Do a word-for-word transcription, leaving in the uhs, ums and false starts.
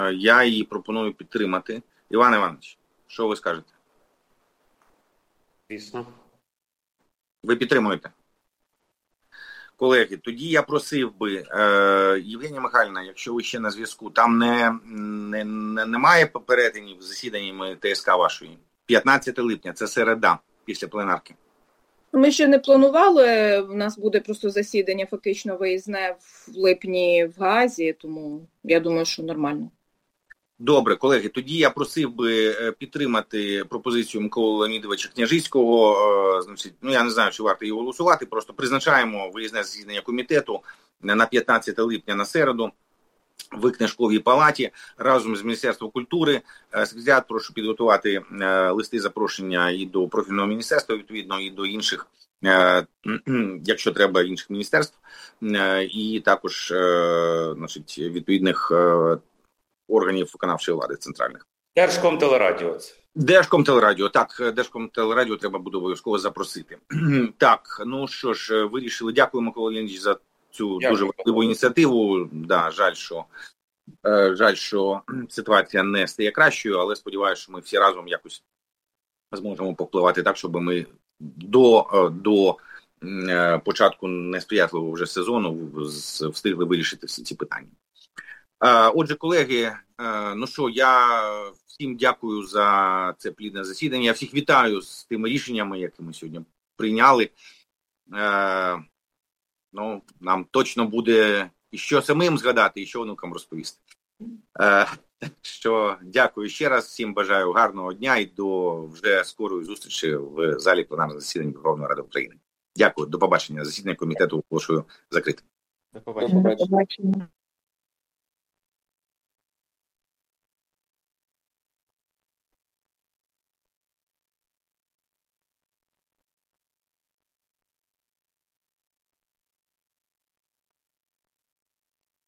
Я її пропоную підтримати. Іван Іванович, що ви скажете? Звісно. Ви підтримуєте? Колеги, тоді я просив би, е, Євгенія Михайлівна, якщо ви ще на зв'язку, там не, не, не немає перетинів з засіданнями ТСК вашої? п'ятнадцяте липня, це середа, після пленарки. Ми ще не планували, у нас буде просто засідання фактично виїзне в липні в Гаазі, тому я думаю, що нормально. Добре, колеги, тоді я просив би підтримати пропозицію Миколи Леонідовича Княжицького. Значить, ну я не знаю, чи варто її голосувати, просто призначаємо виїзне засідання комітету на п'ятнадцяте липня на середу в Книжковій палаті разом з Міністерством культури. Секретаріат прошу підготувати листи запрошення і до профільного міністерства, відповідно, і до інших, якщо треба, інших міністерств, і також, значить, відповідних органів виконавчої влади центральних. Держкомтелерадіо. Держкомтелерадіо, так, Держкомтелерадіо треба буде обов'язково запросити. Так, ну що ж, вирішили. Дякую, Микола Леонідович, за цю Дякую. дуже важливу ініціативу. Да, жаль, що жаль, що ситуація не стає кращою, але сподіваюся, що ми всі разом якось зможемо повпливати так, щоб ми до, до початку несприятливого вже сезону встигли вирішити всі ці питання. Отже, колеги, ну що, я всім дякую за це плідне засідання. Я всіх вітаю з тими рішеннями, які ми сьогодні прийняли. Ну, нам точно буде і що самим згадати, і що онукам розповісти. Так що дякую ще раз, всім бажаю гарного дня і до вже скорої зустрічі в залі пленарного засідання Верховної Ради України. Дякую, до побачення. Засідання комітету оголошую закритим. До побачення. До побачення.